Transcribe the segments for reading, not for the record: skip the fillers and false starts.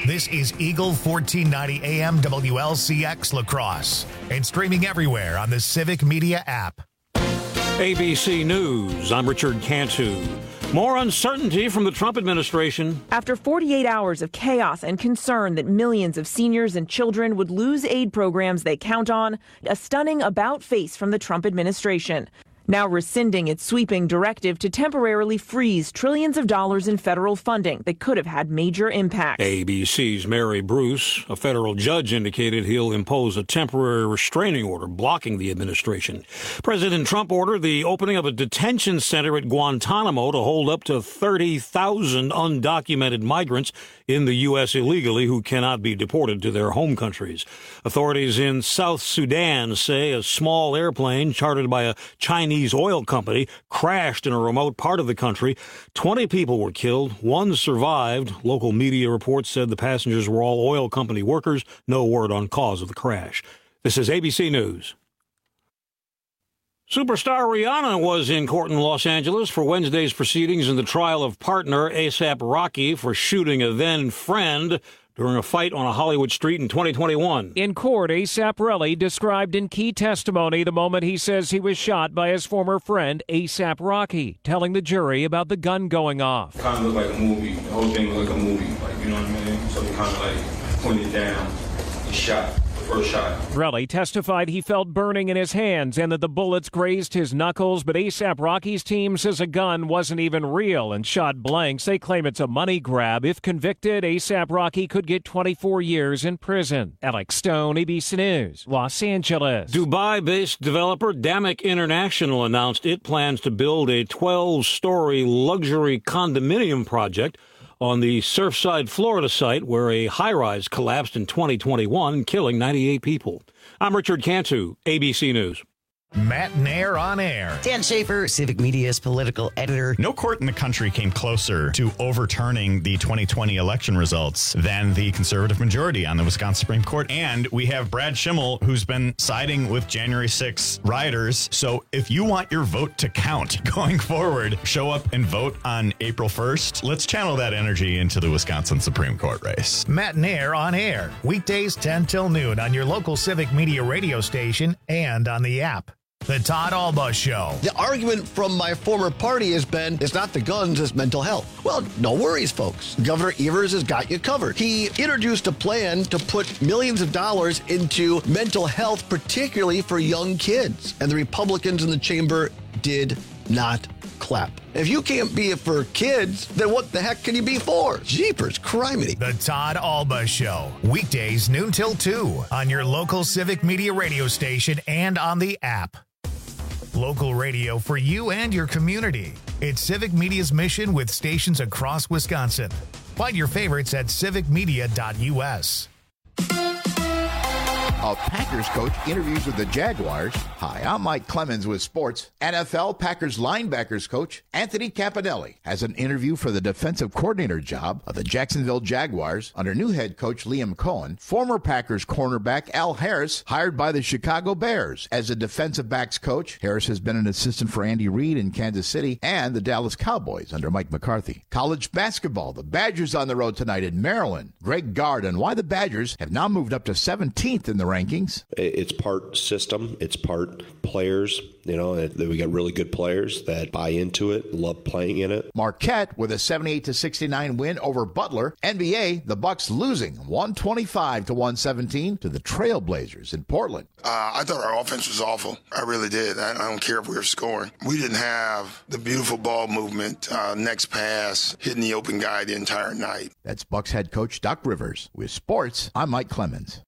This is Eagle 1490 AM WLCX La Crosse and streaming everywhere on the Civic Media app. ABC News, I'm Richard Cantu. More uncertainty from the Trump administration. After 48 hours of chaos and concern that millions of seniors and children would lose aid programs they count on, a stunning about-face from the Trump administration. Now rescinding its sweeping directive to temporarily freeze trillions of dollars in federal funding that could have had major impact. ABC's Mary Bruce, a federal judge, indicated he'll impose a temporary restraining order blocking the administration. President Trump ordered the opening of a detention center at Guantanamo to hold up to 30,000 undocumented migrants in the U.S. illegally who cannot be deported to their home countries. Authorities in South Sudan say a small airplane chartered by a Chinese oil company crashed in a remote part of the country. 20 people were killed. One survived. Local media reports said the passengers were all oil company workers. No word on cause of the crash. This is ABC News. Superstar Rihanna was in court in Los Angeles for Wednesday's proceedings in the trial of partner A$AP Rocky for shooting a then-friend during a fight on a Hollywood street in 2021. In court, A$AP Rocky described in key testimony the moment he says he was shot by his former friend, A$AP Rocky, telling the jury about the gun going off. It kind of looked like a movie. The whole thing looked like a movie, you know what I mean? So we kind of pointed down and shot. First shot. Relly testified he felt burning in his hands and that the bullets grazed his knuckles, but A$AP Rocky's team says a gun wasn't even real and shot blanks. They claim it's a money grab. If convicted, A$AP Rocky could get 24 years in prison. Alex Stone, ABC News, Los Angeles. Dubai-based developer Damic International announced it plans to build a 12-story luxury condominium project on the Surfside, Florida site where a high-rise collapsed in 2021, killing 98 people. I'm Richard Cantu, ABC News. Matt Nair on air. Dan Schaefer, Civic Media's political editor. No court in the country came closer to overturning the 2020 election results than the conservative majority on the Wisconsin Supreme Court. And we have Brad Schimmel, who's been siding with January 6 rioters. So if you want your vote to count going forward, show up and vote on April 1st. Let's channel that energy into the Wisconsin Supreme Court race. Matt Nair on air. Weekdays 10 till noon on your local Civic Media radio station and on the app. The Todd Alba Show. The argument from my former party has been, it's not the guns, it's mental health. Well, no worries, folks. Governor Evers has got you covered. He introduced a plan to put millions of dollars into mental health, particularly for young kids. And the Republicans in the chamber did not clap. If you can't be it for kids, then what the heck can you be for? Jeepers, criminy. The Todd Alba Show. Weekdays noon till 2 on your local Civic Media radio station and on the app. Local radio for you and your community. It's Civic Media's mission with stations across Wisconsin. Find your favorites at civicmedia.us. A Packers coach interviews with the Jaguars. Hi, I'm Mike Clemens with sports. NFL Packers linebackers coach Anthony Campanelli has an interview for the defensive coordinator job of the Jacksonville Jaguars under new head coach Liam Cohen. Former Packers cornerback Al Harris hired by the Chicago Bears as a defensive backs coach. Harris has been an assistant for Andy Reid in Kansas City and the Dallas Cowboys under Mike McCarthy. College basketball, the Badgers on the road tonight in Maryland. Greg Gard on why the Badgers have now moved up to 17th in the rankings. It's part system, it's part players, we got really good players that buy into it, love playing in it. Marquette with a 78-69 win over Butler. NBA, the Bucks losing 125-117 to the Trailblazers in Portland. I thought our offense was awful. I really did. I don't care if we were scoring. We didn't have the beautiful ball movement, next pass, hitting the open guy the entire night. That's Bucks head coach Doc Rivers. With sports, I'm Mike Clemens.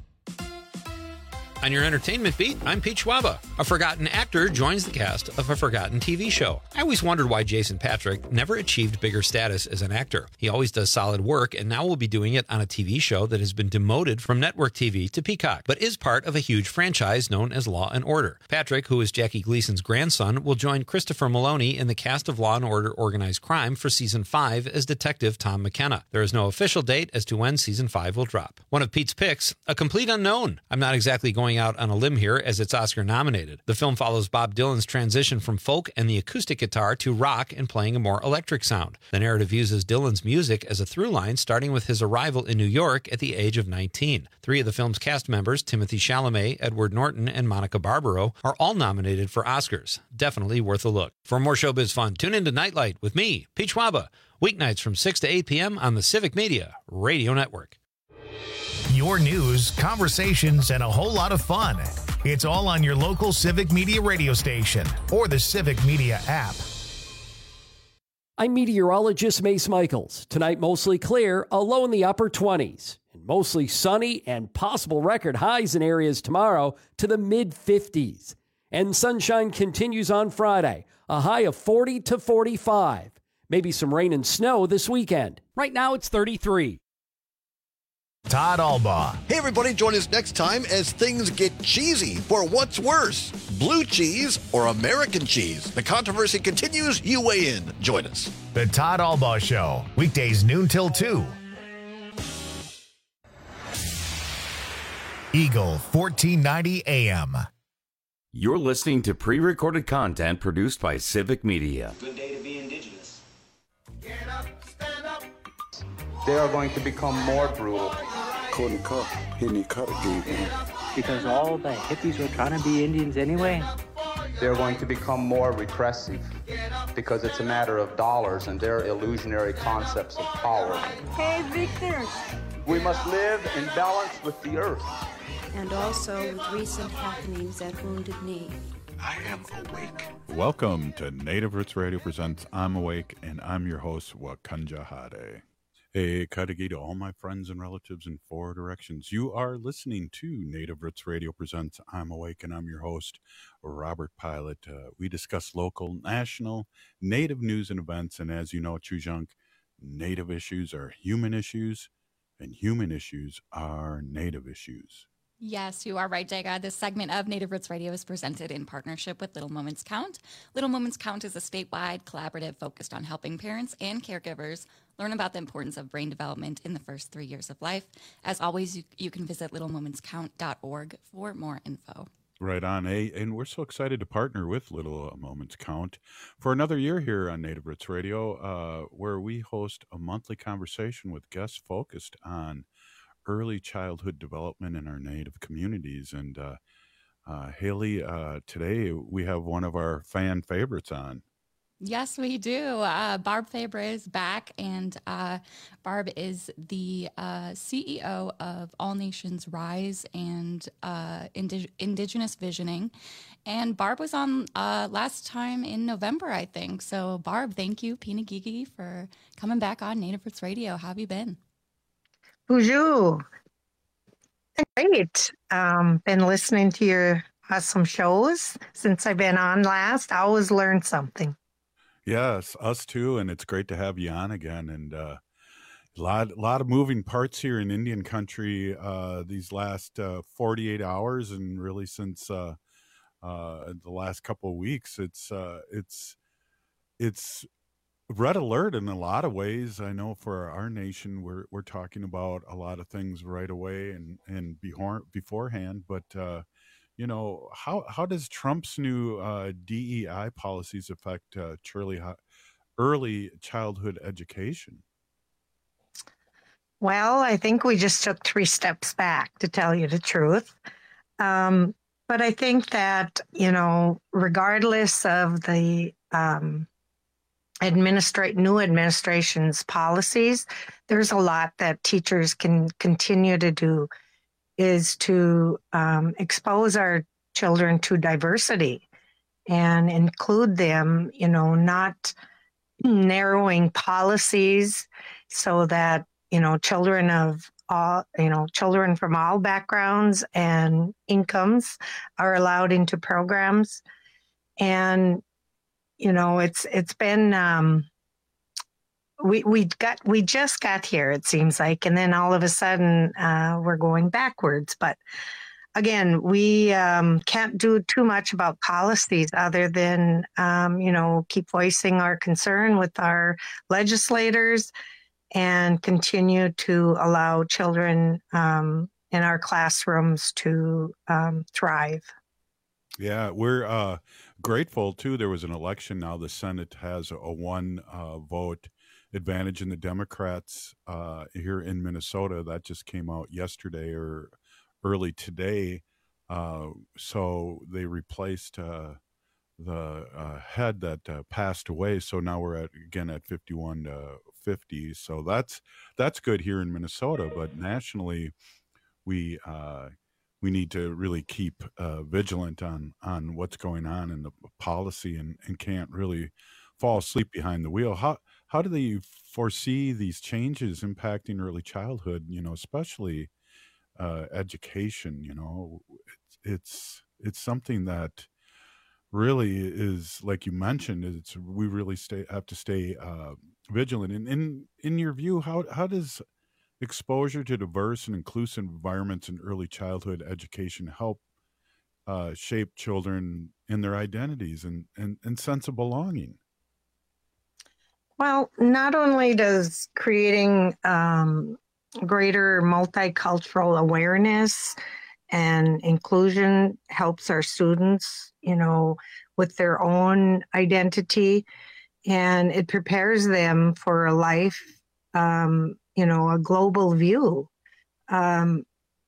On your entertainment beat, I'm Pete Schwaba. A forgotten actor joins the cast of a forgotten TV show. I always wondered why Jason Patric never achieved bigger status as an actor. He always does solid work, and now will be doing it on a TV show that has been demoted from network TV to Peacock, but is part of a huge franchise known as Law & Order. Patrick, who is Jackie Gleason's grandson, will join Christopher Maloney in the cast of Law & Order Organized Crime for Season 5 as Detective Tom McKenna. There is no official date as to when Season 5 will drop. One of Pete's picks, a complete unknown. I'm not exactly going going out on a limb here as it's Oscar nominated. The film follows Bob Dylan's transition from folk and the acoustic guitar to rock and playing a more electric sound. The narrative uses Dylan's music as a through line, starting with his arrival in New York at the age of 19. 3 of the film's cast members, Timothée Chalamet, Edward Norton, and Monica Barbaro, are all nominated for Oscars. Definitely worth a look. For more showbiz fun, tune into Nightlight with me, Pete Schwaba, weeknights from 6 to 8 p.m. on the Civic Media Radio Network. Your news, conversations, and a whole lot of fun. It's all on your local Civic Media radio station or the Civic Media app. I'm meteorologist Mace Michaels. Tonight, mostly clear, a low in the upper 20s. And mostly sunny and possible record highs in areas tomorrow to the mid-50s. And sunshine continues on Friday, a high of 40 to 45. Maybe some rain and snow this weekend. Right now, it's 33. Todd Albaugh. Hey, everybody, join us next time as things get cheesy for what's worse, blue cheese or American cheese. The controversy continues. You weigh in. Join us. The Todd Albaugh Show, weekdays noon till 2. Eagle 1490 AM. You're listening to pre-recorded content produced by Civic Media. Good day to be indigenous. Get up, stand up. They are going to become more brutal. Couldn't cut. Any cut again. Because all the hippies were trying to be Indians anyway. They're going to become more repressive because it's a matter of dollars and their illusionary concepts of power. Hey, Victor. We must live in balance with the earth. And also with recent happenings at Wounded Knee. I am awake. Welcome to Native Roots Radio presents I'm Awake, and I'm your host, Wakanja Hade. Hey, Kadagi to all my friends and relatives in 4 directions. You are listening to Native Roots Radio presents I'm Awake, and I'm your host, Robert Pilot. We discuss local, national, Native news and events, and as you know, Chujunk, Native issues are human issues, and human issues are Native issues. Yes, you are right, Jaga. This segment of Native Roots Radio is presented in partnership with Little Moments Count. Little Moments Count is a statewide collaborative focused on helping parents and caregivers learn about the importance of brain development in the first 3 years of life. As always, you can visit littlemomentscount.org for more info. Right on, and we're so excited to partner with Little Moments Count for another year here on Native Roots Radio, where we host a monthly conversation with guests focused on early childhood development in our Native communities. And Haley, today we have one of our fan favorites on. Yes, we do. Barb Fabre is back, and Barb is the CEO of All Nations Rise and Indigenous Visioning. And Barb was on last time in November, I think. So Barb, thank you, Pinagigi, for coming back on Native Roots Radio. How have you been? Bonjour. Great. Been listening to your awesome shows since I've been on last. I always learn something. Yes, us too, and it's great to have you on again. And a lot of moving parts here in Indian country these last 48 hours, and really since the last couple of weeks. It's red alert in a lot of ways. I know for our nation, we're talking about a lot of things right away and beforehand. But how does Trump's new DEI policies affect early childhood education? Well, I think we just took 3 steps back, to tell you the truth. But I think that regardless of the new administration's policies, there's a lot that teachers can continue to do, is to expose our children to diversity and include them, not narrowing policies so that, children of all, children from all backgrounds and incomes are allowed into programs. And it's been we just got here, it seems like, and then all of a sudden we're going backwards. But again, we can't do too much about policies other than keep voicing our concern with our legislators and continue to allow children our classrooms to thrive. Yeah, we're grateful too. There was an election now. The Senate has a one vote advantage in the Democrats here in Minnesota. That just came out yesterday or early today. So they replaced the head that passed away. So now we're again at 51 to 50. So that's good here in Minnesota. But nationally, we need to really keep vigilant on what's going on in the policy and can't really fall asleep behind the wheel. How do they foresee these changes impacting early childhood, especially education? It's something that really is, like you mentioned, we really have to stay vigilant. And in your view, how does exposure to diverse and inclusive environments in early childhood education help shape children in their identities and sense of belonging? Well, not only does creating greater multicultural awareness and inclusion helps our students, with their own identity, and it prepares them for a life, a global view. When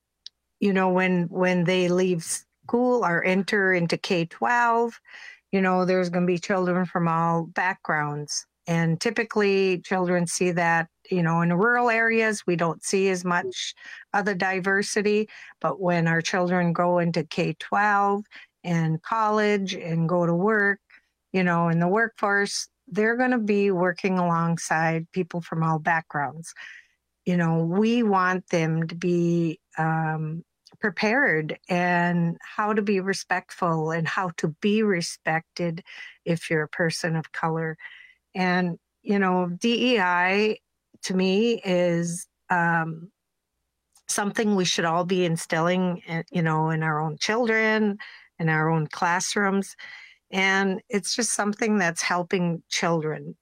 they leave school or enter into K-12, there's going to be children from all backgrounds. And typically children see that, in rural areas, we don't see as much other diversity. But when our children go into K-12 and college and go to work, in the workforce, they're going to be working alongside people from all backgrounds. We want them to be prepared and how to be respectful and how to be respected if you're a person of color. And, DEI to me is something we should all be instilling, in our own children, in our own classrooms. And it's just something that's helping children.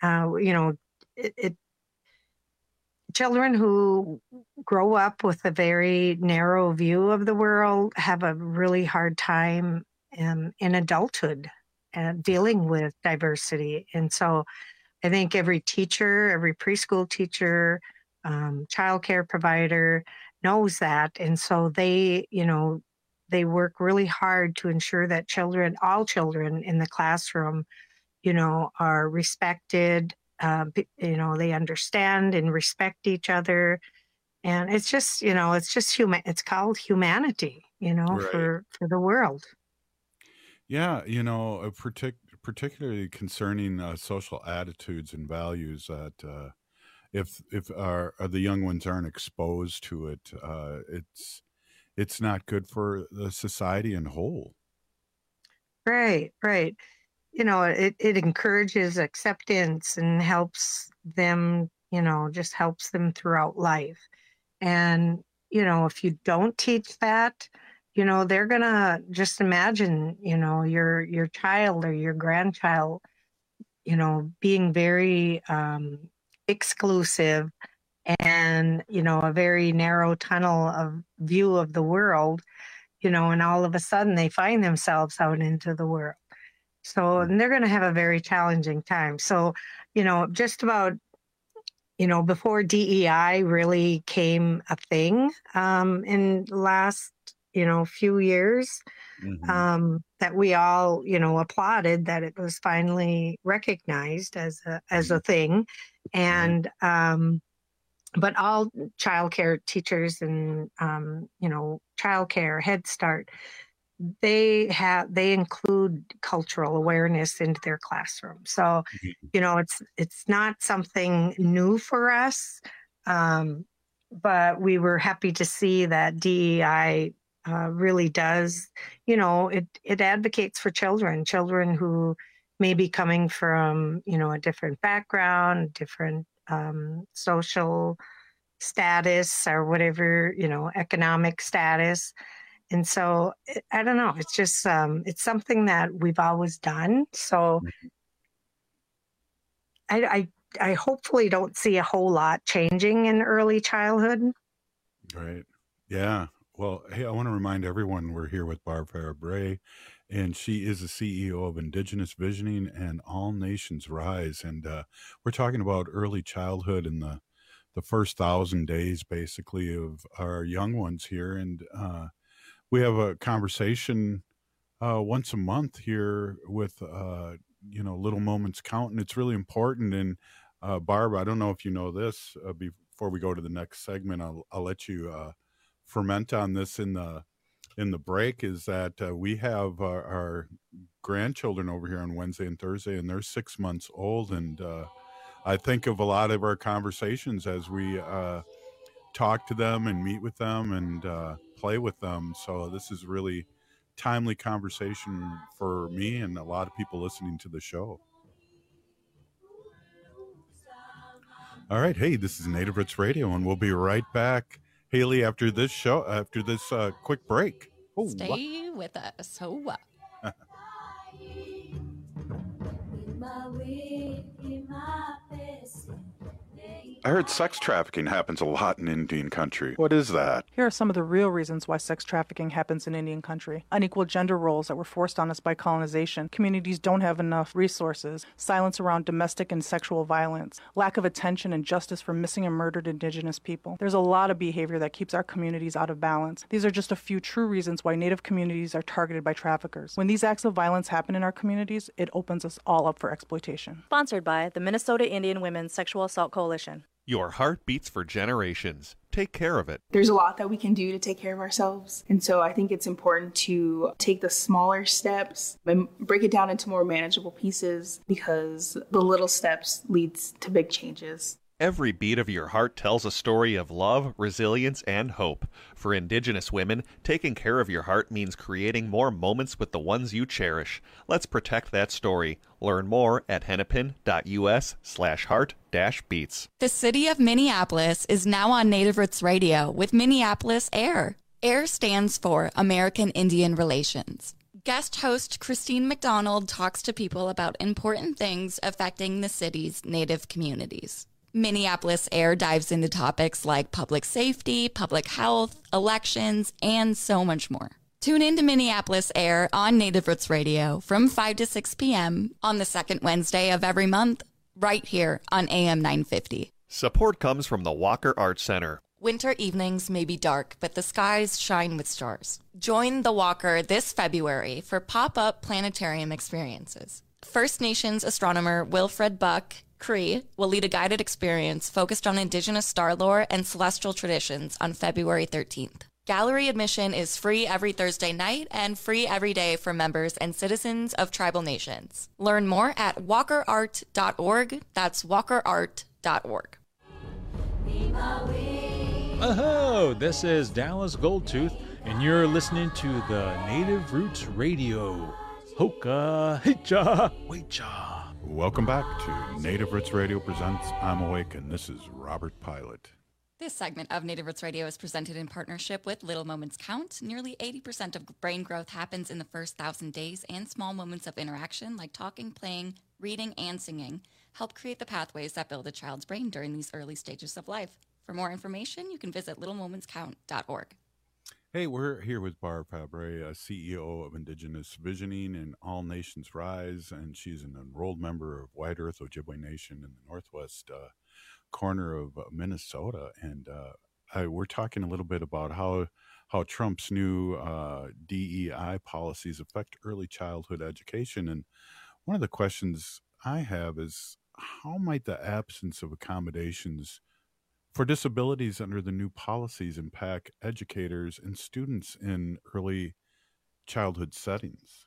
Children who grow up with a very narrow view of the world have a really hard time in adulthood and dealing with diversity. And so I think every teacher, every preschool teacher, childcare provider knows that. And so they work really hard to ensure that all children in the classroom, are respected. They understand and respect each other. And it's just, it's called humanity, Right. for the world. Yeah, particularly concerning social attitudes and values that if the young ones aren't exposed to it, it's not good for the society in whole. Right. It encourages acceptance and helps them, just helps them throughout life. And, if you don't teach that, they're going to just imagine, your child or your grandchild, being very exclusive and, a very narrow tunnel of view of the world, and all of a sudden they find themselves out into the world. So and they're going to have a very challenging time. So, just about, before DEI really came a thing in the last, few years, that we all, applauded that it was finally recognized as a thing. And, but all childcare teachers and, childcare, Head Start, they include cultural awareness into their classroom. So, it's not something new for us, but we were happy to see that DEI really does, it advocates for children who may be coming from, a different background, different social status or whatever, economic status. And so, I don't know, it's just, it's something that we've always done. So I hopefully don't see a whole lot changing in early childhood. Right. Yeah. Well, hey, I want to remind everyone we're here with Barb Fabre, and she is the CEO of Indigenous Visioning and All Nations Rise. And we're talking about early childhood and the first 1,000 days, basically, of our young ones here. And we have a conversation once a month here with, Little Moments Count, and it's really important. And Barb, I don't know if you know this, before we go to the next segment, I'll let you ferment on this in the break, is that we have our grandchildren over here on Wednesday and Thursday, and they're 6 months old. And I think of a lot of our conversations as we talk to them and meet with them and play with them. So this is really timely conversation for me and a lot of people listening to the show. All right. Hey, this is Native Roots Radio, and we'll be right back, Haley, after this quick break. Oh, Stay with us. Oh, I heard sex trafficking happens a lot in Indian country. What is that? Here are some of the real reasons why sex trafficking happens in Indian country. Unequal gender roles that were forced on us by colonization. Communities don't have enough resources. Silence around domestic and sexual violence. Lack of attention and justice for missing and murdered Indigenous people. There's a lot of behavior that keeps our communities out of balance. These are just a few true reasons why Native communities are targeted by traffickers. When these acts of violence happen in our communities, it opens us all up for exploitation. Sponsored by the Minnesota Indian Women's Sexual Assault Coalition. Your heart beats for generations. Take care of it. There's a lot that we can do to take care of ourselves. And so I think it's important to take the smaller steps and break it down into more manageable pieces, because the little steps leads to big changes. Every beat of your heart tells a story of love, resilience, and hope. For Indigenous women, taking care of your heart means creating more moments with the ones you cherish. Let's protect that story. Learn more at hennepin.us/heart-beats. The city of Minneapolis is now on Native Roots Radio with Minneapolis AIR. AIR stands for American Indian Relations. Guest host Christine McDonald talks to people about important things affecting the city's Native communities. Minneapolis AIR dives into topics like public safety, public health, elections, and so much more. Tune in to Minneapolis AIR on Native Roots Radio from 5 to 6 p.m. on the second Wednesday of every month, right here on AM 950. Support comes from the Walker Arts Center. Winter evenings may be dark, but the skies shine with stars. Join the Walker this February for pop-up planetarium experiences. First Nations astronomer Wilfred Buck Cree will lead a guided experience focused on Indigenous star lore and celestial traditions on February 13th. Gallery admission is free every Thursday night and free every day for members and citizens of tribal nations. Learn more at walkerart.org. That's walkerart.org. Oh, this is Dallas Goldtooth, and you're listening to the Native Roots Radio. Hoka, hicha, wecha. Welcome back to Native Roots Radio presents I'm Awake, and this is Robert Pilot. This segment of Native Roots Radio is presented in partnership with Little Moments Count. Nearly 80% of brain growth happens in the first 1,000 days, and small moments of interaction like talking, playing, reading, and singing help create the pathways that build a child's brain during these early stages of life. For more information, you can visit littlemomentscount.org. Hey, we're here with Barb Fabre, CEO of Indigenous Visioning and All Nations Rise, and she's an enrolled member of White Earth Ojibwe Nation in the northwest corner of Minnesota. And we're talking a little bit about how Trump's new DEI policies affect early childhood education. And one of the questions I have is, how might the absence of accommodations for disabilities under the new policies impact educators and students in early childhood settings?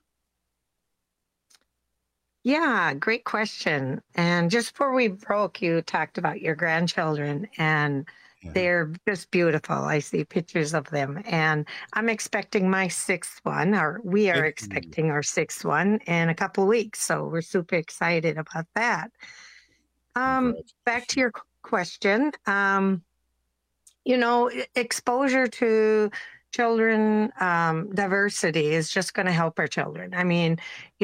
Yeah, great question. And just before we broke, you talked about your grandchildren, and they're just beautiful. I see pictures of them, and I'm expecting my sixth one, or we are expecting our sixth one in a couple of weeks. So we're super excited about that. Back to your question, exposure to children, diversity is just going to help our children. I mean,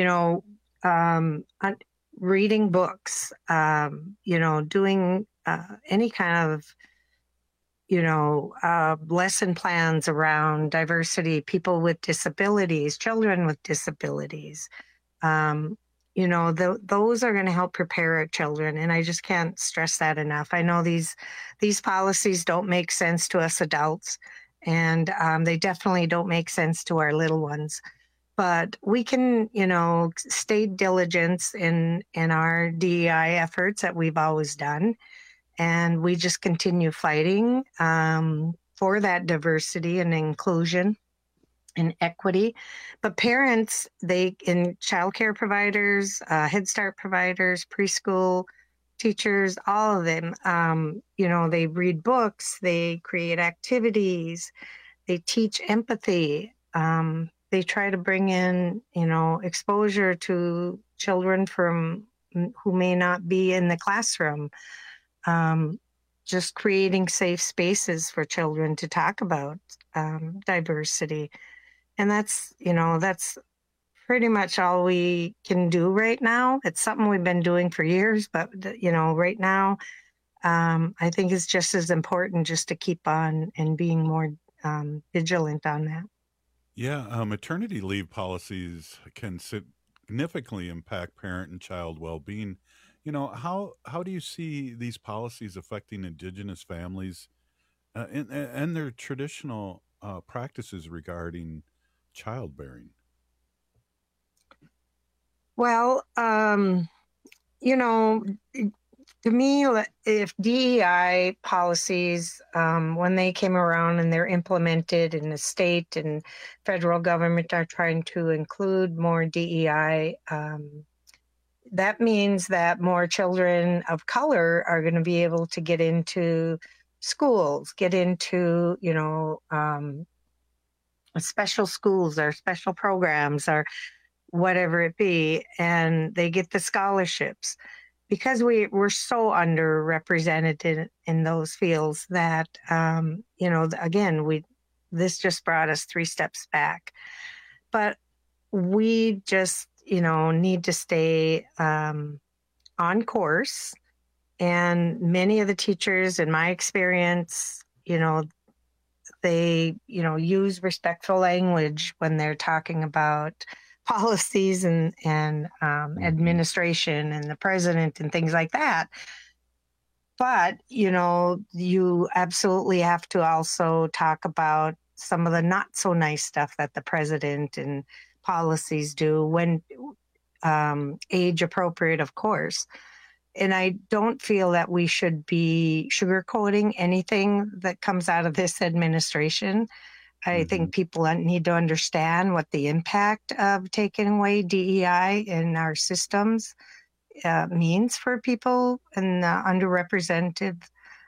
reading books, doing any kind of lesson plans around diversity, people with disabilities, children with disabilities. Those are going to help prepare our children. And I just can't stress that enough. I know these policies don't make sense to us adults, and they definitely don't make sense to our little ones. But we can, stay diligent in our DEI efforts that we've always done. And we just continue fighting for that diversity and inclusion and equity. But parents, in childcare providers, Head Start providers, preschool teachers, all of them, they read books, they create activities, they teach empathy. They try to bring in, exposure to children who may not be in the classroom. Just creating safe spaces for children to talk about diversity. And that's pretty much all we can do right now. It's something we've been doing for years, but, right now, I think it's just as important just to keep on and being more vigilant on that. Yeah, maternity leave policies can significantly impact parent and child well-being. How do you see these policies affecting Indigenous families and their traditional practices regarding childbearing? Well, to me, if DEI policies, when they came around and they're implemented in the state and federal government are trying to include more DEI, that means that more children of color are going to be able to get into schools, get into, special schools or special programs or whatever it be, and they get the scholarships. Because we're so underrepresented in those fields that, again, this just brought us 3 steps back. But we just, need to stay on course. And many of the teachers, in my experience, they, use respectful language when they're talking about policies and administration and the president and things like that. But, you absolutely have to also talk about some of the not so nice stuff that the president and policies do when age appropriate, of course. And I don't feel that we should be sugarcoating anything that comes out of this administration. I think people need to understand what the impact of taking away DEI in our systems means for people and underrepresented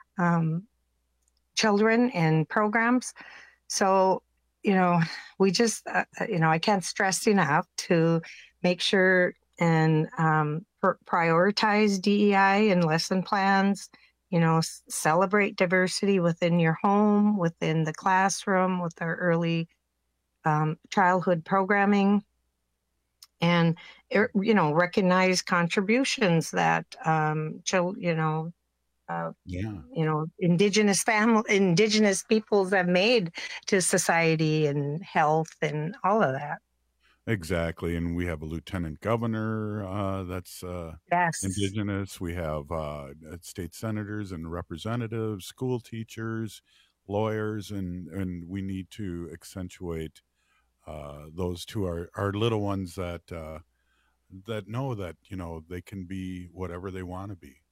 children and programs. So, we just, I can't stress enough to make sure and prioritize DEI in lesson plans. Celebrate diversity within your home, within the classroom, with our early childhood programming, and recognize contributions that indigenous peoples have made to society and health and all of that. Exactly. And we have a lieutenant governor that's yes. Indigenous. We have state senators and representatives, school teachers, lawyers, and we need to accentuate those to our little ones that know that, they can be whatever they want to be.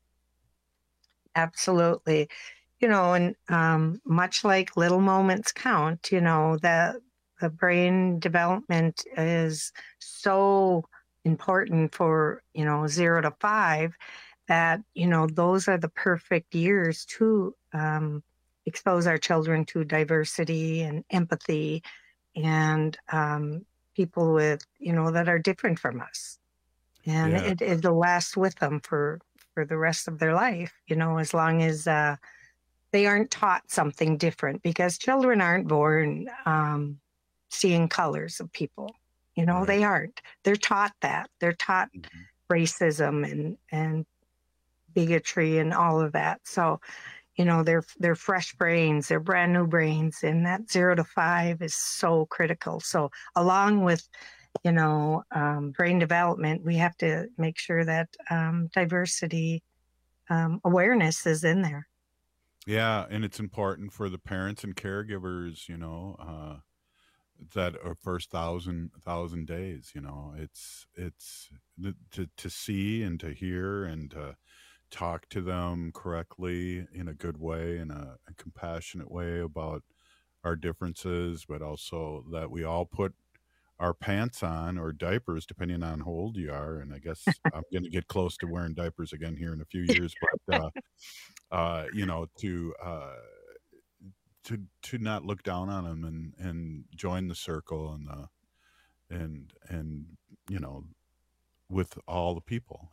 Absolutely. And much like little moments count, that the brain development is so important for, 0 to 5 that, those are the perfect years to expose our children to diversity and empathy and people with, that are different from us. And it'll last with them for the rest of their life, as long as they aren't taught something different, because children aren't born seeing colors of people. Right. They aren't. They're taught that. They're taught racism and bigotry and all of that. So, they're fresh brains, they're brand new brains, and that 0 to 5 is so critical. So along with, brain development, we have to make sure that diversity awareness is in there. Yeah, and it's important for the parents and caregivers, that first thousand days, it's to see and to hear and to talk to them correctly in a good way, in a compassionate way about our differences, but also that we all put our pants on, or diapers, depending on how old you are. And I guess I'm going to get close to wearing diapers again here in a few years, but to not look down on them and join the circle and with all the people,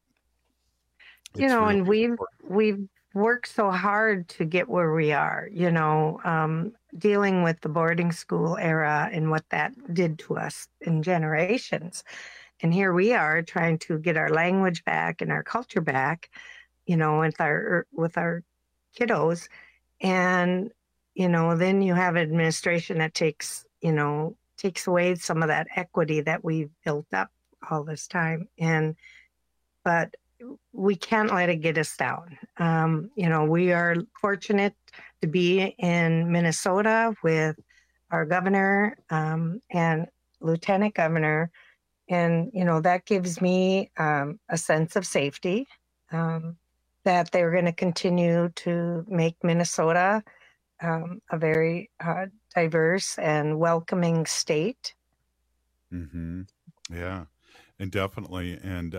and we've worked so hard to get where we are, dealing with the boarding school era and what that did to us in generations. And here we are trying to get our language back and our culture back, with our kiddos. And, then you have administration that takes away some of that equity that we've built up all this time. But we can't let it get us down. We are fortunate to be in Minnesota with our governor and lieutenant governor. And, that gives me a sense of safety, that they're going to continue to make Minnesota a very diverse and welcoming state. Mm-hmm. Yeah, and definitely. And,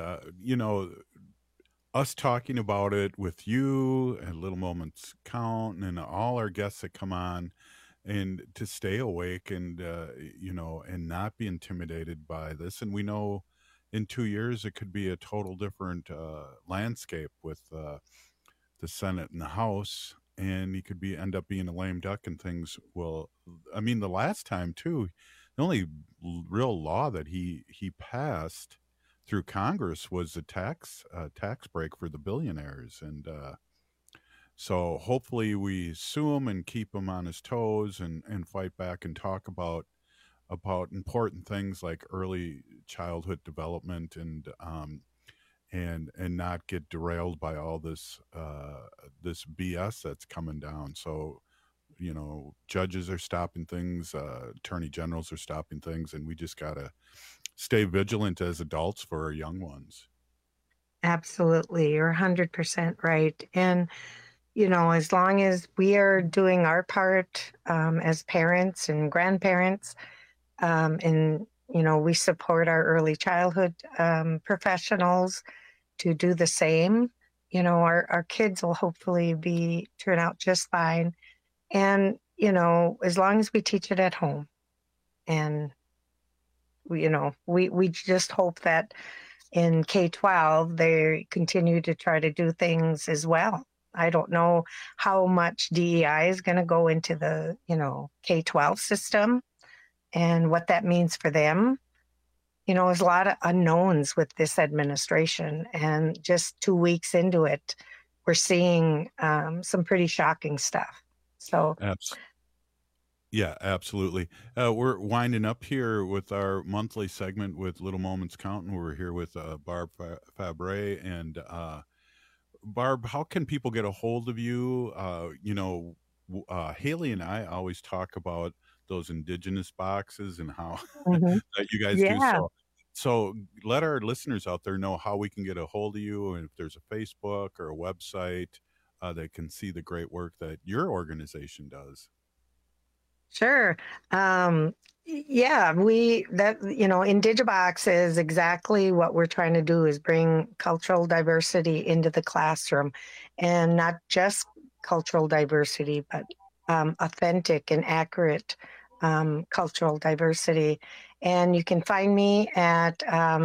us talking about it with you and Little Moments Count and all our guests that come on, and to stay awake and, and not be intimidated by this. And we know in 2 years, it could be a total different landscape with the Senate and the House, and he could end up being a lame duck and things. Well, I mean, the last time too, the only real law that he passed through Congress was a tax break for the billionaires. And so hopefully we sue him and keep him on his toes and fight back and talk about important things like early childhood development and not get derailed by all this BS that's coming down. So, judges are stopping things, attorney generals are stopping things, and we just gotta stay vigilant as adults for our young ones. Absolutely. You're 100% right. And, as long as we are doing our part as parents and grandparents, and, we support our early childhood professionals to do the same, our kids will hopefully turn out just fine. And, as long as we teach it at home, and we just hope that in K-12, they continue to try to do things as well. I don't know how much DEI is going to go into the, K-12 system and what that means for them. There's a lot of unknowns with this administration. And just 2 weeks into it, we're seeing some pretty shocking stuff. So Yeah, absolutely. We're winding up here with our monthly segment with Little Moments Counting. We're here with Barb Fabre. And Barb, how can people get a hold of you? Haley and I always talk about those Indigenous boxes and how that you guys do. So let our listeners out there know how we can get a hold of you, and if there's a Facebook or a website, they can see the great work that your organization does. Sure. Indigibox is exactly what we're trying to do, is bring cultural diversity into the classroom, and not just cultural diversity, but authentic and accurate cultural diversity. And you can find me at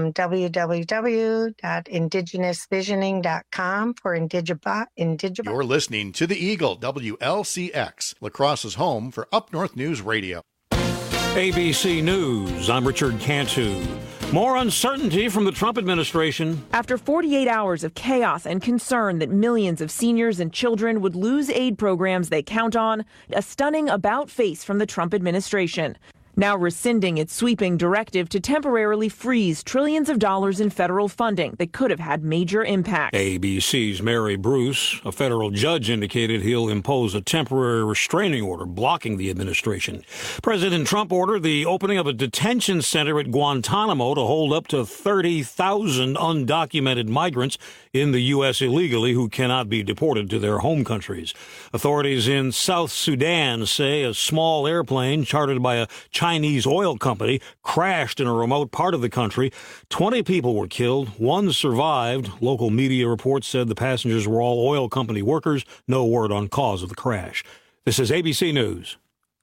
www.indigenousvisioning.com for Indigibox. You're listening to the Eagle, WLCX, La Crosse's home for Up North News Radio. ABC News, I'm Richard Cantu. More uncertainty from the Trump administration. After 48 hours of chaos and concern that millions of seniors and children would lose aid programs they count on, a stunning about-face from the Trump administration. Now rescinding its sweeping directive to temporarily freeze trillions of dollars in federal funding that could have had major impact. ABC's Mary Bruce, a federal judge, indicated he'll impose a temporary restraining order blocking the administration. President Trump ordered the opening of a detention center at Guantanamo to hold up to 30,000 undocumented migrants in the U.S. illegally who cannot be deported to their home countries. Authorities in South Sudan say a small airplane chartered by a Chinese oil company crashed in a remote part of the country. 20 people were killed. One survived. Local media reports said the passengers were all oil company workers. No word on cause of the crash. This is ABC News.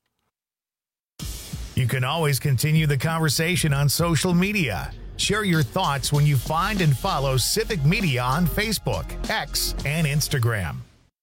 You can always continue the conversation on social media. Share your thoughts when you find and follow Civic Media on Facebook, X, and Instagram.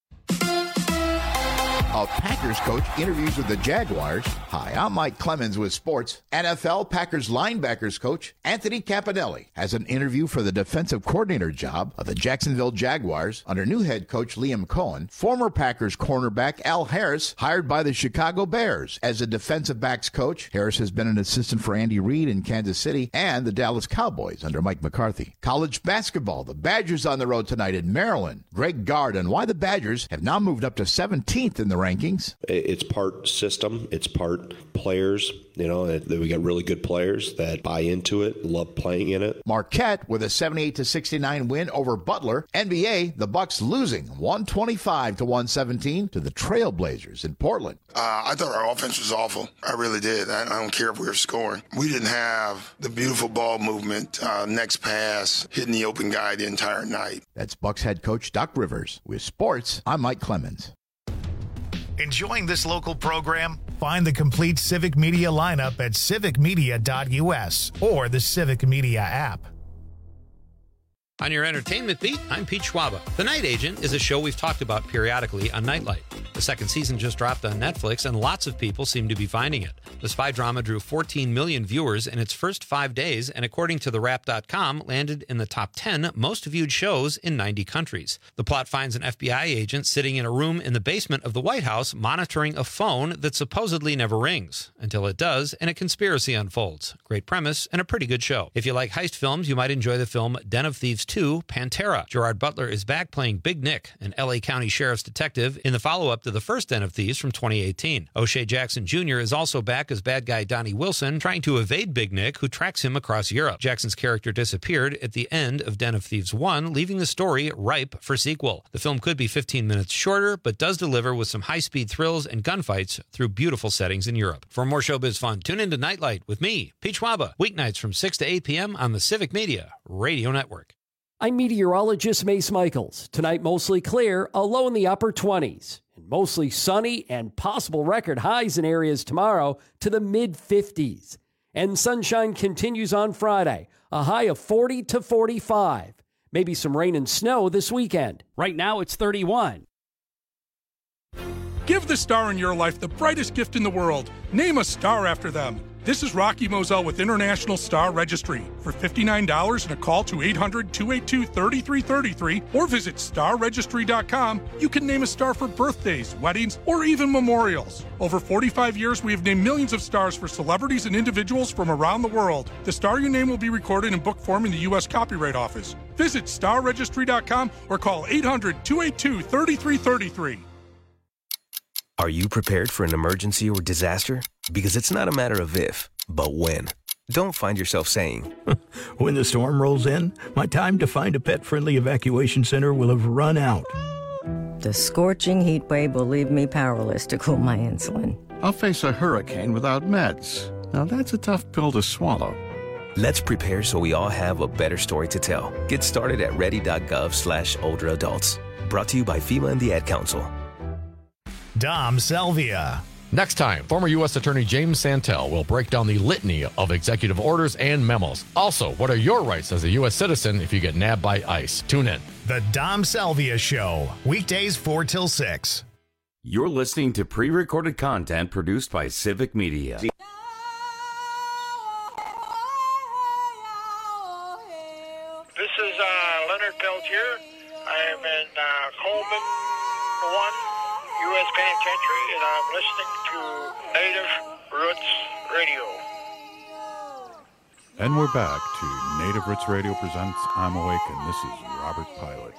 A Packers coach interviews with the Jaguars. Hi, I'm Mike Clemens with sports. NFL Packers linebackers coach Anthony Campanelli has an interview for the defensive coordinator job of the Jacksonville Jaguars under new head coach Liam Cohen. Former Packers cornerback Al Harris hired by the Chicago Bears as a defensive backs coach. Harris has been an assistant for Andy Reid in Kansas City and the Dallas Cowboys under Mike McCarthy. College basketball, the Badgers on the road tonight in Maryland. Greg Gard on why the Badgers have now moved up to 17th in the rankings. It's part system, it's part players. You know, we got really good players that buy into it, love playing in it. Marquette with a 78-69 win over Butler. NBA, the Bucks losing 125-117 to the Trailblazers in Portland. I thought our offense was awful. I really did. I don't care if we were scoring. We didn't have the beautiful ball movement, next pass, hitting the open guy the entire night. That's Bucks head coach Doc Rivers. With sports, I'm Mike Clemens. Enjoying this local program? Find the complete Civic Media lineup at civicmedia.us or the Civic Media app. On your entertainment beat, I'm Pete Schwaba. The Night Agent is a show we've talked about periodically on Nightlight. The second season just dropped on Netflix, and lots of people seem to be finding it. The spy drama drew 14 million viewers in its first 5 days, and according to TheWrap.com, landed in the top 10 most viewed shows in 90 countries. The plot finds an FBI agent sitting in a room in the basement of the White House monitoring a phone that supposedly never rings, until it does, and a conspiracy unfolds. Great premise and a pretty good show. If you like heist films, you might enjoy the film Den of Thieves 2, Pantera. Gerard Butler is back playing Big Nick, an L.A. County Sheriff's detective, in the follow-up to the first Den of Thieves from 2018. O'Shea Jackson Jr. is also back as bad guy Donnie Wilson, trying to evade Big Nick, who tracks him across Europe. Jackson's character disappeared at the end of Den of Thieves 1, leaving the story ripe for sequel. The film could be 15 minutes shorter, but does deliver with some high-speed thrills and gunfights through beautiful settings in Europe. For more showbiz fun, tune in to Nightlight with me, Pete Schwaba, weeknights from 6 to 8 p.m. on the Civic Media Radio Network. I'm meteorologist Mace Michaels. Tonight, mostly clear, a low in the upper 20s. And mostly sunny and possible record highs in areas tomorrow to the mid-50s. And sunshine continues on Friday, a high of 40 to 45. Maybe some rain and snow this weekend. Right now, it's 31. Give the star in your life the brightest gift in the world. Name a star after them. This is Rocky Moselle with International Star Registry. For $59 and a call to 800-282-3333 or visit starregistry.com, you can name a star for birthdays, weddings, or even memorials. Over 45 years, we have named millions of stars for celebrities and individuals from around the world. The star you name will be recorded in book form in the U.S. Copyright Office. Visit starregistry.com or call 800-282-3333. Are you prepared for an emergency or disaster? Because it's not a matter of if, but when. Don't find yourself saying, when the storm rolls in, my time to find a pet-friendly evacuation center will have run out. The scorching heat wave will leave me powerless to cool my insulin. I'll face a hurricane without meds. Now that's a tough pill to swallow. Let's prepare so we all have a better story to tell. Get started at ready.gov/older adults. Brought to you by FEMA and the Ad Council. Dom Salvia. Next time, former U.S. Attorney James Santel will break down the litany of executive orders and memos. Also, what are your rights as a U.S. citizen if you get nabbed by ICE? Tune in. The Dom Salvia Show, weekdays 4 till 6. You're listening to pre-recorded content produced by Civic Media. I'm listening to Native Roots Radio. And we're back to Native Roots Radio presents I'm Awake, and this is Robert Pilot.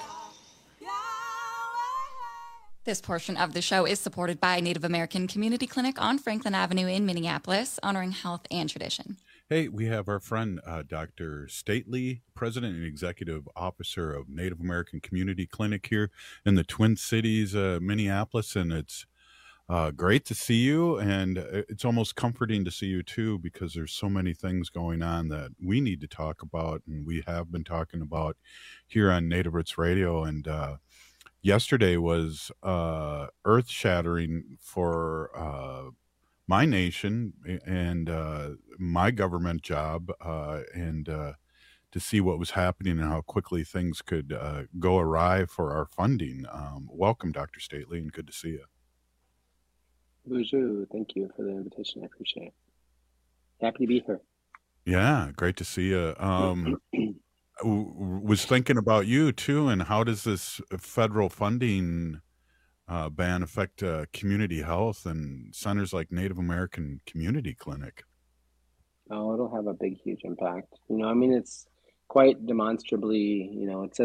This portion of the show is supported by Native American Community Clinic on Franklin Avenue in Minneapolis, honoring health and tradition. Hey, we have our friend Dr. Stately, President and Executive Officer of Native American Community Clinic here in the Twin Cities, Minneapolis, and it's great to see you, and it's almost comforting to see you too, because there's so many things going on that we need to talk about, and we have been talking about here on Native Roots Radio. And yesterday was earth-shattering for my nation and my government job, and to see what was happening and how quickly things could go awry for our funding. Welcome, Dr. Stately, and good to see you. Bonjour. Thank you for the invitation. I appreciate it. Happy to be here. Yeah, great to see you. Was thinking about you too, and how does this federal funding ban affect community health and centers like Native American Community Clinic? Oh, it'll have a big, huge impact. I mean, it's quite demonstrably. It's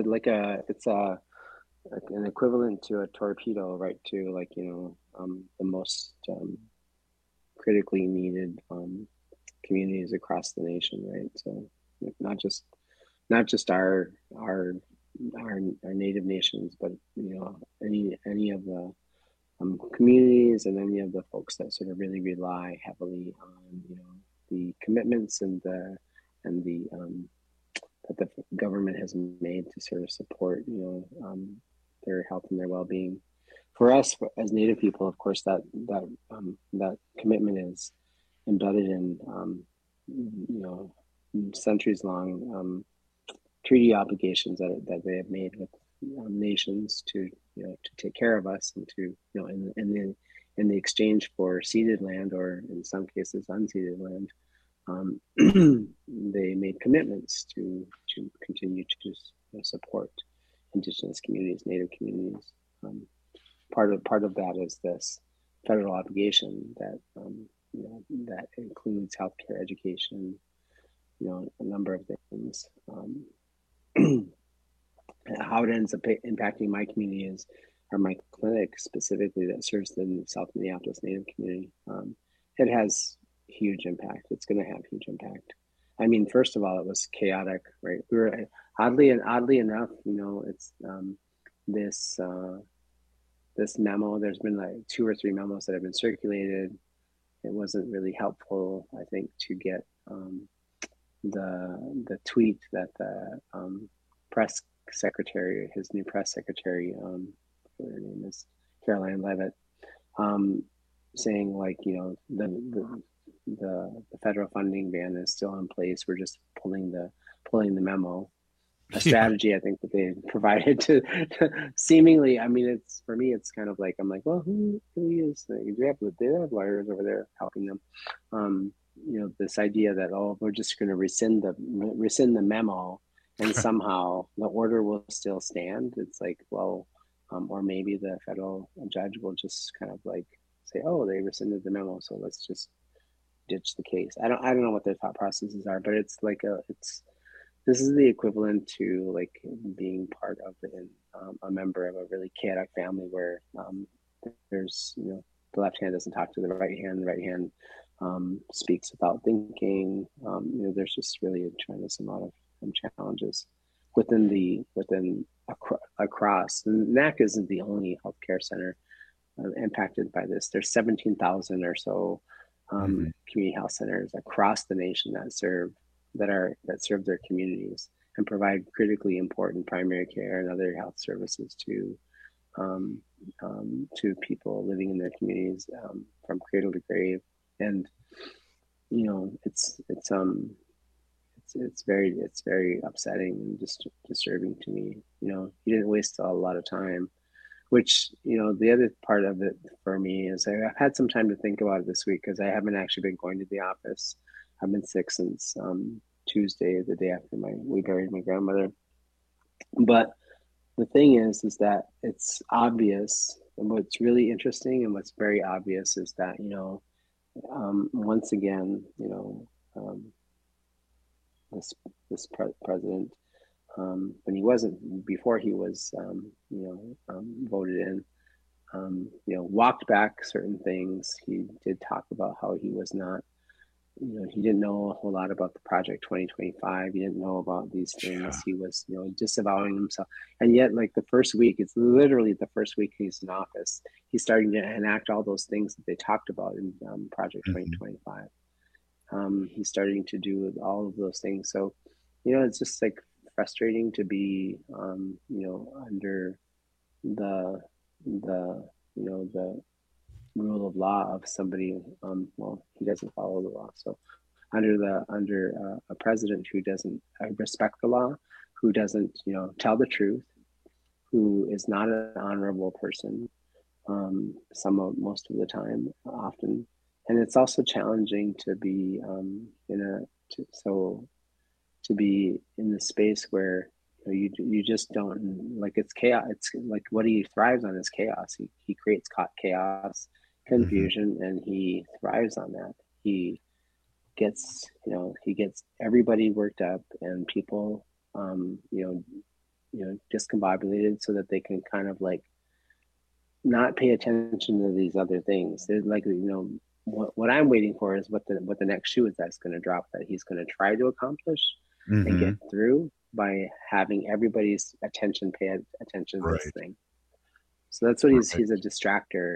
an equivalent to a torpedo, right? To the most critically needed communities across the nation, right? So not just our native nations, but any of the communities and any of the folks that sort of really rely heavily on the commitments and the that the government has made to sort of support their health and their well-being. For us, as Native people, of course, that commitment is embedded in centuries-long treaty obligations that they have made with nations to take care of us, and to in the exchange for ceded land, or in some cases unceded land, they made commitments to continue to support Indigenous communities, Native communities. Part of that is this federal obligation that that includes healthcare, education, a number of things. How it ends up impacting my community or my clinic specifically that serves the South Minneapolis Native community. It has huge impact. It's going to have huge impact. I mean, first of all, it was chaotic, right? We were oddly enough, it's this memo. There's been like 2 or 3 memos that have been circulated. It wasn't really helpful, I think, to get the tweet that the press secretary, his new press secretary, her name is Caroline Leavitt, saying the federal funding ban is still in place. We're just pulling the memo. A strategy I think that they provided to seemingly. I mean, it's for me. It's kind of like I'm like, well, who is? They have lawyers over there helping them. This idea that we're just going to rescind the memo, and somehow the order will still stand. It's like, well, or maybe the federal judge will just kind of like say, oh, they rescinded the memo, so let's just ditch the case. I don't know what their thought processes are, but it's like this is the equivalent to like being part of a member of a really chaotic family where there's the left hand doesn't talk to the right hand speaks without thinking. There's just really a tremendous amount of challenges across. And NAC isn't the only healthcare center impacted by this. There's 17,000 or so community health centers across the nation that serve their communities and provide critically important primary care and other health services to people living in their communities from cradle to grave. And it's very upsetting and just disturbing to me. You didn't waste a lot of time, which the other part of it for me is I've had some time to think about it this week, because I haven't actually been going to the office. I've been sick since Tuesday, the day after we buried my grandmother. But the thing is that it's obvious what's really interesting and what's very obvious is that, once again, this president, when he wasn't, before he was, voted in, walked back certain things. He did talk about how he was not, he didn't know a whole lot about the Project 2025. He didn't know about these things. Yeah. He was, disavowing himself. And yet, like the first week, it's literally the first week he's in office, he's starting to enact all those things that they talked about in Project 2025. He's starting to do all of those things. So, it's just like frustrating to be, under the rule of law of somebody. He doesn't follow the law. So under a president who doesn't respect the law, who doesn't, tell the truth, who is not an honorable person, most of the time, often. And it's also challenging to be to be in the space where you just don't, like, it's chaos. It's like what he thrives on is chaos. He creates chaos, confusion, and he thrives on that. He gets everybody worked up and people discombobulated so that they can kind of like not pay attention to these other things. They're like, what I'm waiting for is what the next shoe is that's going to drop, that he's going to try to accomplish and get through by having everybody's attention pay attention to this thing. So that's what he's a distractor.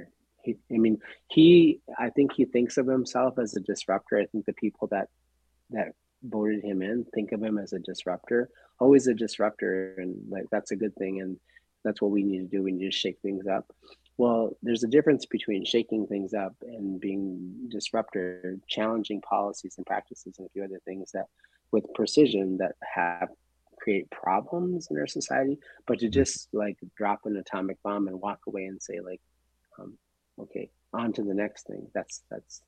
I think he thinks of himself as a disruptor. I think the people that voted him in think of him as a disruptor, always a disruptor, and like that's a good thing, and that's what we need to do. We need to shake things up. Well, there's a difference between shaking things up and being disruptor, challenging policies and practices and a few other things that with precision that create problems in our society, but to just like drop an atomic bomb and walk away and say like, okay, on to the next thing. That's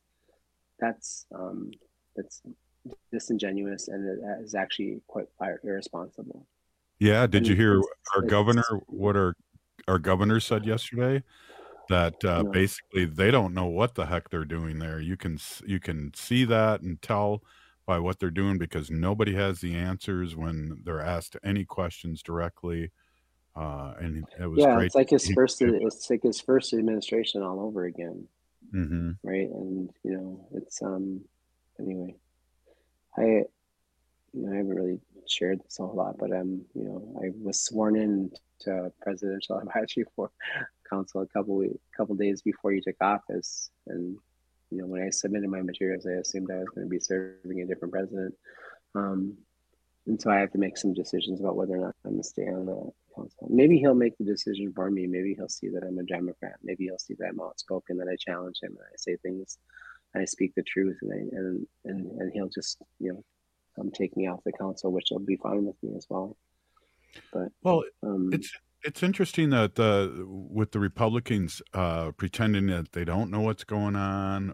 disingenuous, and it is actually quite irresponsible. Yeah. Did you hear what our governor said yesterday? That basically they don't know what the heck they're doing there. You can see that and tell by what they're doing because nobody has the answers when they're asked any questions directly. And it was great. It's like his first administration all over again. Mm-hmm. Right. And, it's, anyway, I haven't really shared this a whole lot, but, I was sworn in to presidential advisory for council a couple days before he took office. And, when I submitted my materials, I assumed I was going to be serving a different president. And so I have to make some decisions about whether or not I'm going to stay on the council. Maybe he'll make the decision for me. Maybe he'll see that I'm a Democrat. Maybe he'll see that I'm outspoken, that I challenge him, and I say things, I speak the truth, and he'll just, take me off the council, which will be fine with me as well. But it's interesting that with the Republicans pretending that they don't know what's going on,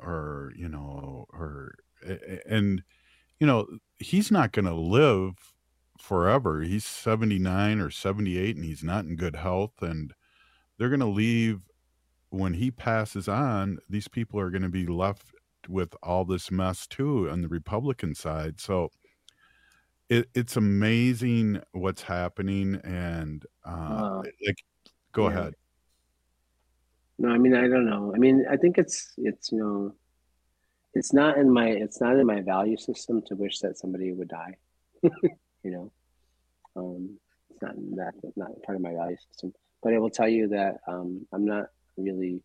he's not going to live forever. He's 79 or 78 and he's not in good health, and they're going to leave when he passes on. These people are going to be left with all this mess too on the Republican side. So it's amazing what's happening. And go ahead. No, I mean, I don't know. I mean, I think it's it's not in my value system to wish that somebody would die. It's not part of my value system. But I will tell you that I'm not really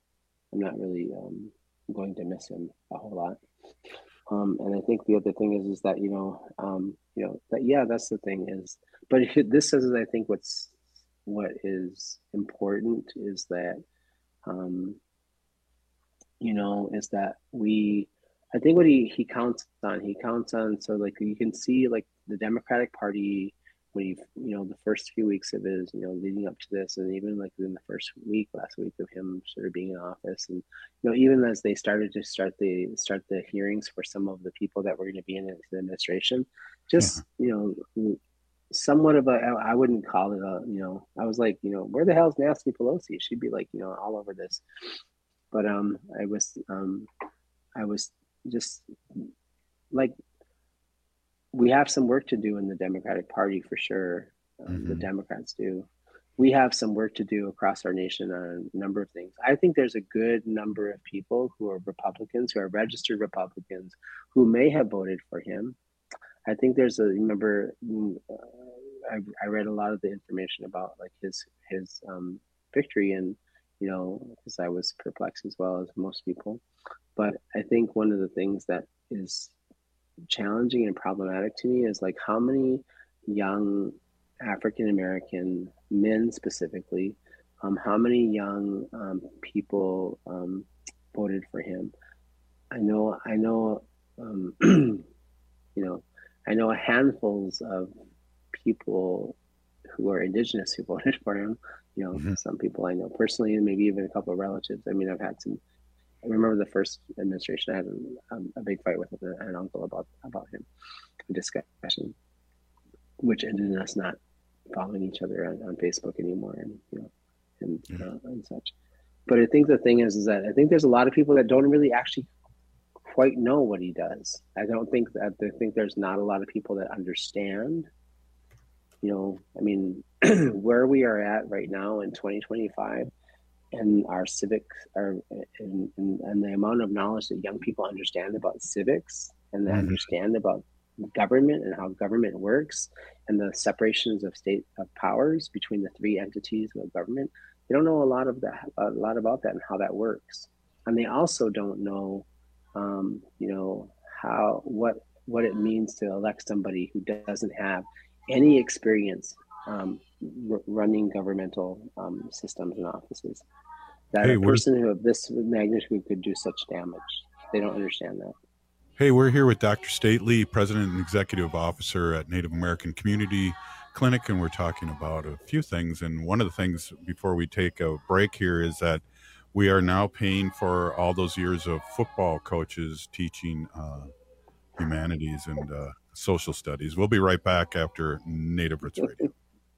going to miss him a whole lot. And I think the other thing is that that's the thing is. But this is, I think, what is important is that. Is that I think what he counts on, so like you can see like the Democratic Party when the first few weeks of his, leading up to this, and even like in the last week of him sort of being in office, and even as they started to start the hearings for some of the people that were going to be in his administration, just somewhat of a, I wouldn't call it a, I was like, where the hell's Nancy Pelosi? She'd be like, all over this. But I was just like, we have some work to do in the Democratic Party for sure. The Democrats do. We have some work to do across our nation on a number of things. I think there's a good number of people who are Republicans, who are registered Republicans, who may have voted for him. I think there's I read a lot of the information about like his victory, and because I was perplexed as well as most people. But I think one of the things that is challenging and problematic to me is like how many young African American men specifically, how many young people voted for him. I know handfuls of people who are indigenous who voted for him. Some people I know personally, and maybe even a couple of relatives. I mean, I remember the first administration, I had a big fight with an uncle about him, a discussion, which ended in us not following each other on Facebook anymore, and such. But I think the thing is that I think there's a lot of people that don't really actually quite know what he does. I think there's not a lot of people that understand. Where we are at right now in 2025, and our civics and the amount of knowledge that young people understand about civics and they understand about government and how government works and the separations of state of powers between the three entities of government. They don't know a lot about that and how that works. And they also don't know, what it means to elect somebody who doesn't have any experience running governmental systems and offices. That a person who of this magnitude could do such damage. They don't understand that. Hey, we're here with Dr. Stately, President and Executive Officer at Native American Community Clinic, and we're talking about a few things. And one of the things before we take a break here is that we are now paying for all those years of football coaches teaching humanities and social studies. We'll be right back after Native Roots Radio.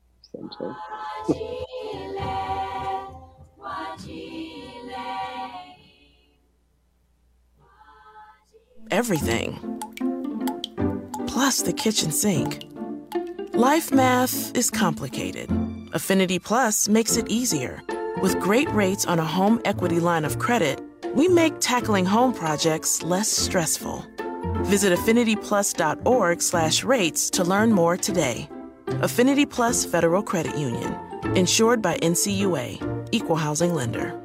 Everything. Plus the kitchen sink. Life math is complicated. Affinity Plus makes it easier. With great rates on a home equity line of credit, we make tackling home projects less stressful. Visit affinityplus.org/rates to learn more today. Affinity Plus Federal Credit Union. Insured by NCUA. Equal housing lender.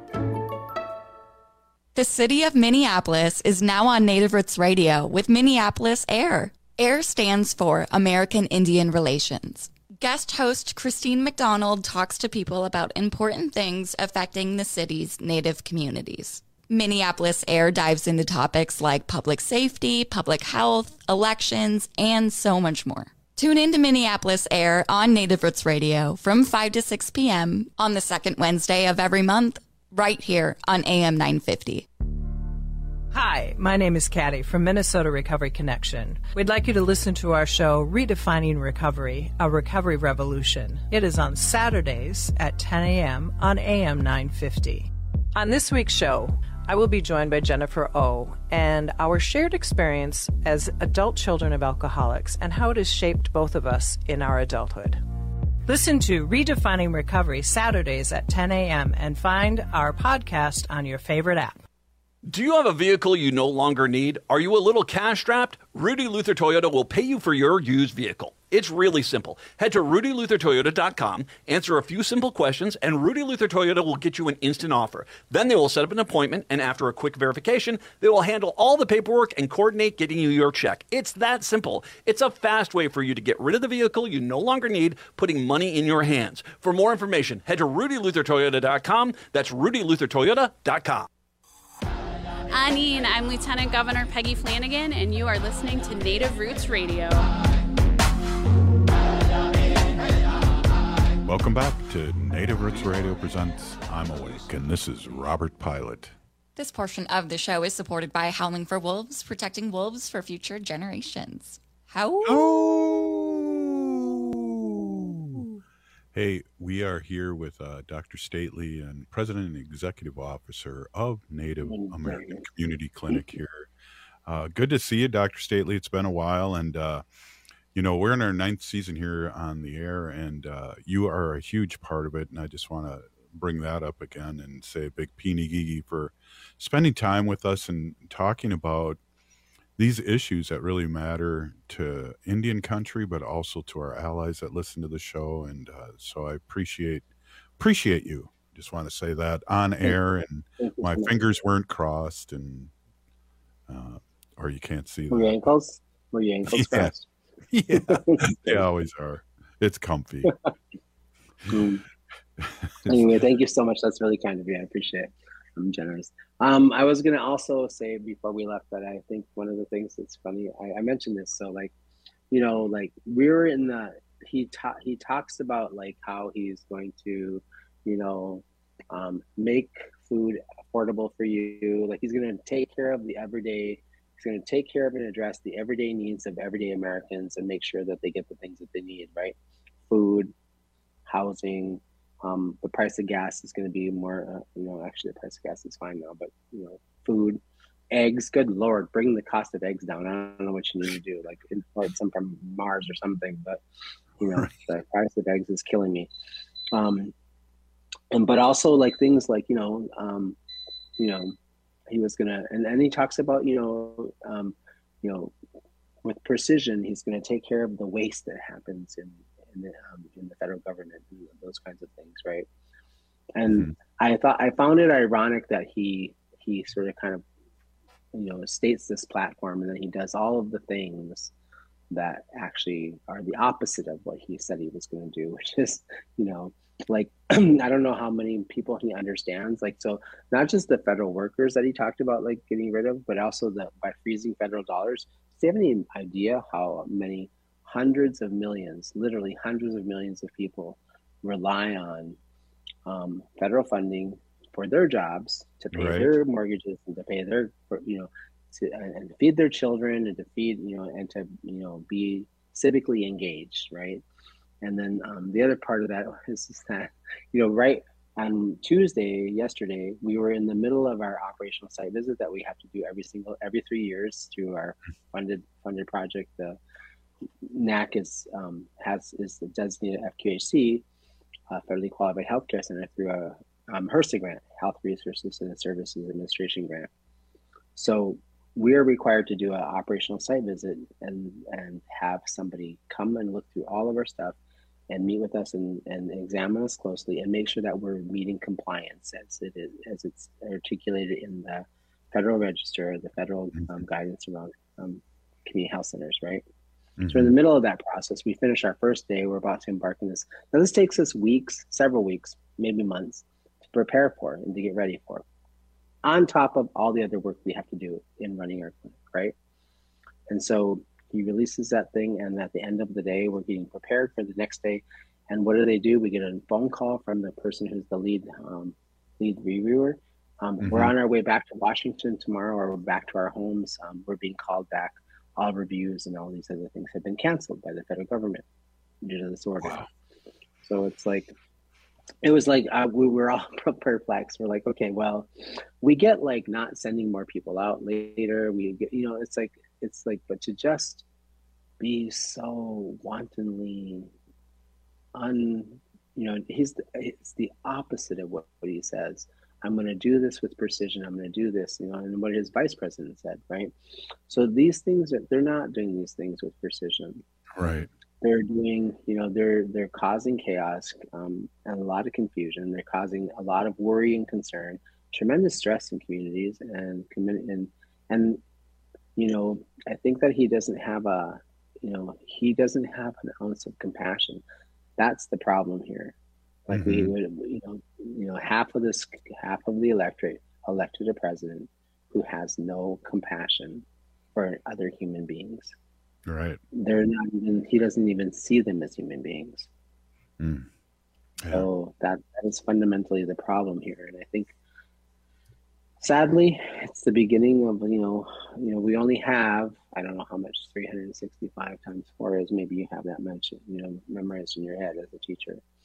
The city of Minneapolis is now on Native Roots Radio with Minneapolis AIR. AIR stands for American Indian Relations. Guest host Christine McDonald talks to people about important things affecting the city's Native communities. Minneapolis AIR dives into topics like public safety, public health, elections, and so much more. Tune in to Minneapolis AIR on Native Roots Radio from 5 to 6 p.m. on the second Wednesday of every month, right here on AM 950. Hi, my name is Katty from Minnesota Recovery Connection. We'd like you to listen to our show, Redefining Recovery, a Recovery Revolution. It is on Saturdays at 10 a.m. on AM 950. On this week's show, I will be joined by Jennifer O. and our shared experience as adult children of alcoholics and how it has shaped both of us in our adulthood. Listen to Redefining Recovery Saturdays at 10 a.m. and find our podcast on your favorite app. Do you have a vehicle you no longer need? Are you a little cash-strapped? Rudy Luther Toyota will pay you for your used vehicle. It's really simple. Head to RudyLutherToyota.com, answer a few simple questions, and Rudy Luther Toyota will get you an instant offer. Then they will set up an appointment, and after a quick verification, they will handle all the paperwork and coordinate getting you your check. It's that simple. It's a fast way for you to get rid of the vehicle you no longer need, putting money in your hands. For more information, head to RudyLutherToyota.com. That's RudyLutherToyota.com. Anine, I'm Lieutenant Governor Peggy Flanagan, and you are listening to Native Roots Radio. Welcome back to Native Roots Radio presents I'm Awake, and this is Robert Pilot. This portion of the show is supported by Howling for Wolves, protecting wolves for future generations. How? Hey, we are here with Dr. Stately and President and Executive Officer of Native American Community Clinic here. Good to see you, Dr. Stately. It's been a while, and we're in our 9th season here on the air, and you are a huge part of it, and I just want to bring that up again and say a big peenie for spending time with us and talking about these issues that really matter to Indian country, but also to our allies that listen to the show. And so I appreciate you. Just want to say that on air, and my fingers weren't crossed, and or you can't see Were your ankles crossed? Yeah, they always are. It's comfy. Anyway, thank you so much. That's really kind of you. I appreciate it. I'm generous. I was going to also say before we left that I think one of the things that's funny, I mentioned this. So we're in the, he talks about like how he's going to, make food affordable for you. Like he's going to take care of the everyday, he's going to take care of and address the everyday needs of everyday Americans and make sure that they get the things that they need, right? Food, housing. The price of gas is going to be more, actually the price of gas is fine now, but, food, eggs, good Lord, bring the cost of eggs down. I don't know what you need to do, like import some from Mars or something, but, right. The price of eggs is killing me. But also like things like, he was going to, and he talks about, with precision, he's going to take care of the waste that happens in the federal government and those kinds of things, right? And I found it ironic that he sort of kind of states this platform, and then he does all of the things that actually are the opposite of what he said he was going to do, which is like I don't know how many people he understands, like, so not just the federal workers that he talked about like getting rid of, but also by freezing federal dollars. Do you have any idea how many hundreds of millions, literally hundreds of millions of people rely on federal funding for their jobs to pay their mortgages and to pay their, and to feed their children and to feed, and to, be civically engaged, right? And then the other part of that is that, right on Tuesday, yesterday, we were in the middle of our operational site visit that we have to do every 3 years through our funded project. The NAC is the designated FQHC, Federally Qualified Healthcare Center, through a HRSA grant, Health Resources and Services Administration grant. So we're required to do an operational site visit and have somebody come and look through all of our stuff and meet with us and examine us closely and make sure that we're meeting compliance as it's articulated in the Federal Register, the federal guidance around community health centers, right? So in the middle of that process, we finished our first day. We're about to embark on this. Now this takes us weeks, several weeks, maybe months to prepare for and to get ready for, on top of all the other work we have to do in running our clinic, right? And so he releases that thing, and at the end of the day, we're getting prepared for the next day. And what do? We get a phone call from the person who's the lead reviewer. We're on our way back to Washington tomorrow, or we're back to our homes. We're being called back. All reviews and all these other things have been canceled by the federal government due to this order. Wow. So it was like we were all perplexed. We're like, okay, well, we get like not sending more people out later. We get, it's like, but to just be so wantonly it's the opposite of what he says. I'm going to do this with precision. I'm going to do this, and what his vice president said, right? So these things, they're not doing these things with precision. Right. They're doing, they're causing chaos and a lot of confusion. They're causing a lot of worry and concern, tremendous stress in communities and I think that he doesn't have an ounce of compassion. That's the problem here. Like we would, half of the electorate elected a president who has no compassion for other human beings. Right. He doesn't even see them as human beings. Yeah. So that is fundamentally the problem here. And I think, sadly, it's the beginning of, we only have, I don't know how much 365 times 4 is. Maybe you have that much, memorized in your head as a teacher.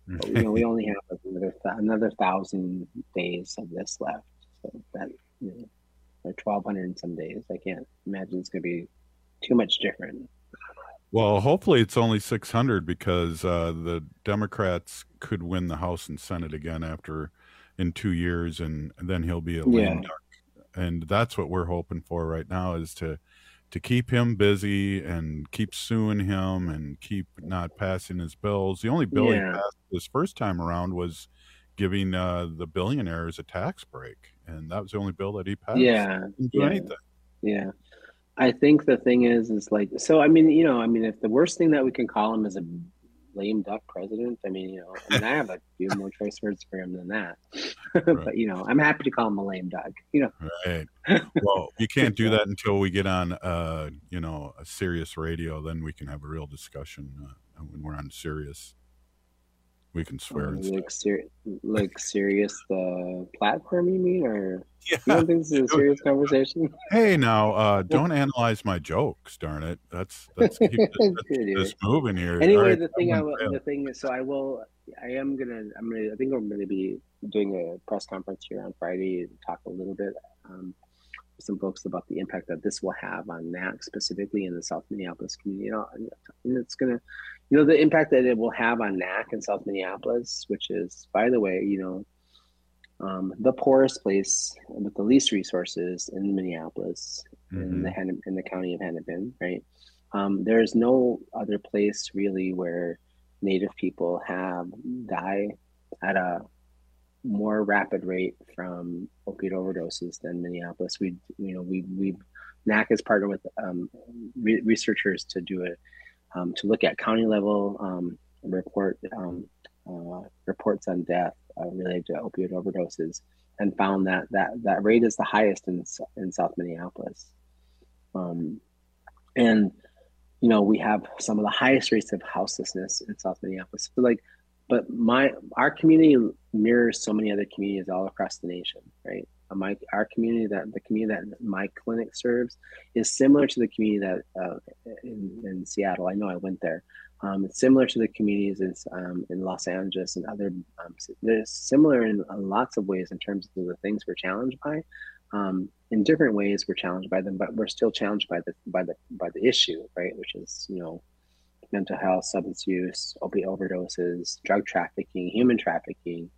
But, we only have another 1,000 days of this left. So that, or 1,200 and some days. I can't imagine it's going to be too much different. Well, hopefully it's only 600 because the Democrats could win the House and Senate again in 2 years, and then he'll be a lame duck. And that's what we're hoping for right now, is to keep him busy and keep suing him and keep not passing his bills. The only bill he passed this first time around was giving the billionaires a tax break, and that was the only bill that he passed. Didn't do anything. Yeah. I think the thing is like, so, I mean, if the worst thing that we can call him is a lame duck president, I have a few more choice words for him than that. But, I'm happy to call him a lame duck, Right. Well, you can't do that until we get on, a Sirius radio. Then we can have a real discussion when we're on Sirius. We can swear and stuff. Like Sirius, the platform, you mean? Or you don't think this is a serious conversation? Hey, now, don't analyze my jokes, darn it. That's this moving here. Anyway, right, the thing is, so I'm going to be doing a press conference here on Friday to talk a little bit with some folks about the impact that this will have on NAC, specifically in the South Minneapolis community. And it's going to, the impact that it will have on NAC in South Minneapolis, which is, by the way, the poorest place with the least resources in Minneapolis, in the county of Hennepin, right? There is no other place really where Native people die at a more rapid rate from opiate overdoses than Minneapolis. NAC has partnered with researchers to do it, to look at county level reports on death related to opioid overdoses, and found that rate is the highest in South Minneapolis. And we have some of the highest rates of houselessness in South Minneapolis. But our community mirrors so many other communities all across the nation, right? The community that my clinic serves is similar to the community that in Seattle. I know I went there. It's similar to the communities in Los Angeles and other. They're similar in lots of ways in terms of the things we're challenged by. In different ways, we're challenged by them, but we're still challenged by the issue, right? Which is mental health, substance use, opiate overdoses, drug trafficking, human trafficking.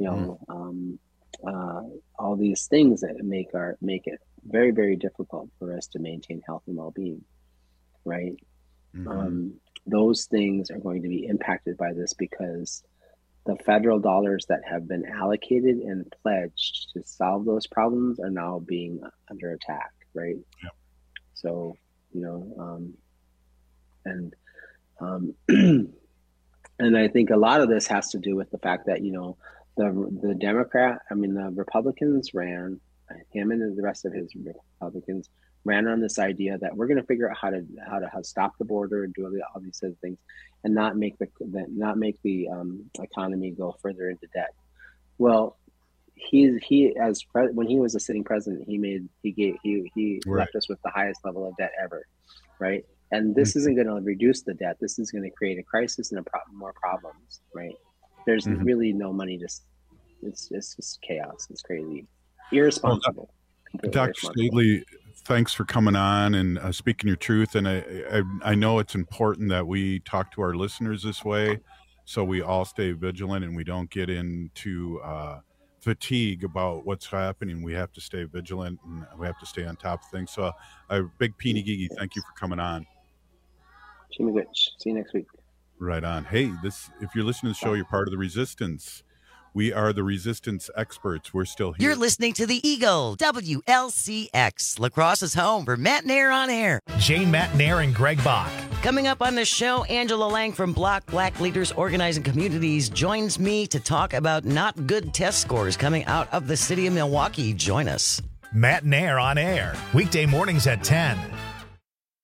All these things that make it very, very difficult for us to maintain health and well-being, right? Those things are going to be impacted by this because the federal dollars that have been allocated and pledged to solve those problems are now being under attack, right? Yeah. So, and I think a lot of this has to do with the fact that, the Republicans him and the rest of his Republicans ran on this idea that we're going to figure out how to stop the border and do all these other things, and not make the economy go further into debt. Well, when he was a sitting president, he left us with the highest level of debt ever, right? And this isn't going to reduce the debt. This is going to create a crisis and more problems, right? There's really no money. It's just chaos. It's crazy, irresponsible. Well, Dr. Snedley, thanks for coming on and speaking your truth. And I know it's important that we talk to our listeners this way, so we all stay vigilant and we don't get into fatigue about what's happening. We have to stay vigilant and we have to stay on top of things. So, Big Peeny Gigi, thank you for coming on. Jimmy Witch. See you next week. Right on. Hey, if you're listening to the show, you're part of the Resistance. We are the Resistance experts. We're still here. You're listening to the Eagle, WLCX, La Crosse's home for Matt Nair on Air. Jane Matt Nair and Greg Bach. Coming up on the show, Angela Lang from Block Black Leaders Organizing Communities joins me to talk about not good test scores coming out of the city of Milwaukee. Join us. Matt Nair on Air, weekday mornings at 10.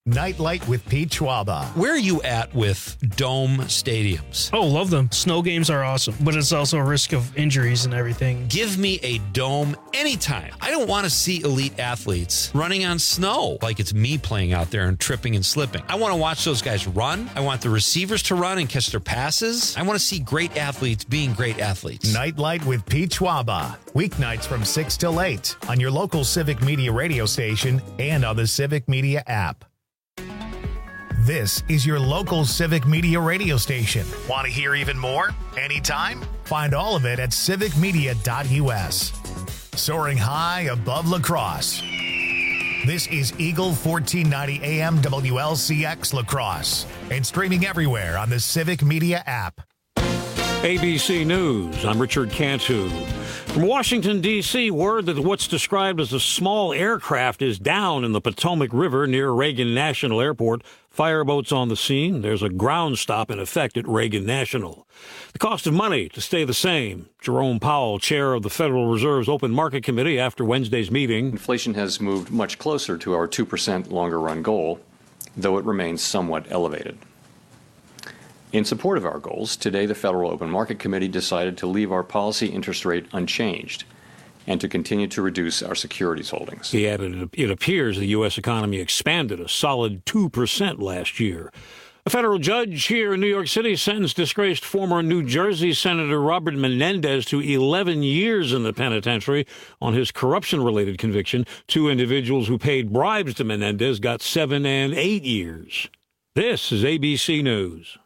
Nightlight with Pete Schwaba. Where are you at with dome stadiums? Oh, love them. Snow games are awesome, but it's also a risk of injuries and everything. Give me a dome anytime. I don't want to see elite athletes running on snow like it's me playing out there and tripping and slipping. I want to watch those guys run. I want the receivers to run and catch their passes. I want to see great athletes being great athletes. Nightlight with Pete Schwaba. Weeknights from 6 till 8 on your local Civic Media radio station and on the Civic Media app. This is your local Civic Media radio station. Want to hear even more? Anytime? Find all of it at civicmedia.us. Soaring high above La Crosse. This is Eagle 1490 AM WLCX La Crosse and streaming everywhere on the Civic Media app. ABC News, I'm Richard Cantu. From Washington, D.C., word that what's described as a small aircraft is down in the Potomac River near Reagan National Airport. Fireboats on the scene. There's a ground stop in effect at Reagan National. The cost of money to stay the same. Jerome Powell, chair of the Federal Reserve's Open Market Committee after Wednesday's meeting. Inflation has moved much closer to our 2% longer-run goal, though it remains somewhat elevated. In support of our goals, today the Federal Open Market Committee decided to leave our policy interest rate unchanged and to continue to reduce our securities holdings. He added, it appears the U.S. economy expanded a solid 2% last year. A federal judge here in New York City sentenced disgraced former New Jersey Senator Robert Menendez to 11 years in the penitentiary on his corruption-related conviction. 2 individuals who paid bribes to Menendez got 7 and 8 years. This is ABC News.